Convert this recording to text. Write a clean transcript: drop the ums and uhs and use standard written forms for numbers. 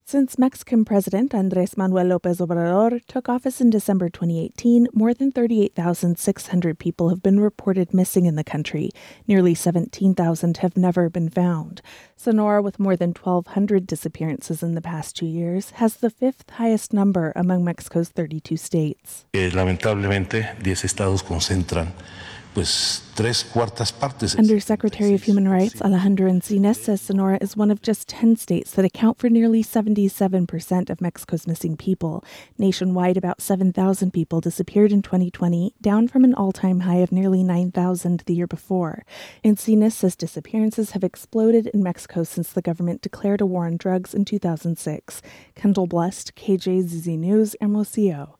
Since Mexican President Andrés Manuel López Obrador took office in December 2018, more than 38,600 people have been reported missing in the country. Nearly 17,000 have never been found. Sonora, with more than 1,200 disappearances in the past 2 years, has the fifth highest number among Mexico's 32 states. Lamentablemente, 10 estados concentran Undersecretary of Human Rights Alejandro Encinas says Sonora is one of just 10 states that account for nearly 77% of Mexico's missing people. Nationwide, about 7,000 people disappeared in 2020, down from an all-time high of nearly 9,000 the year before. Encinas says disappearances have exploded in Mexico since the government declared a war on drugs in 2006. Kendall Blust, KJZZ News, Hermosillo.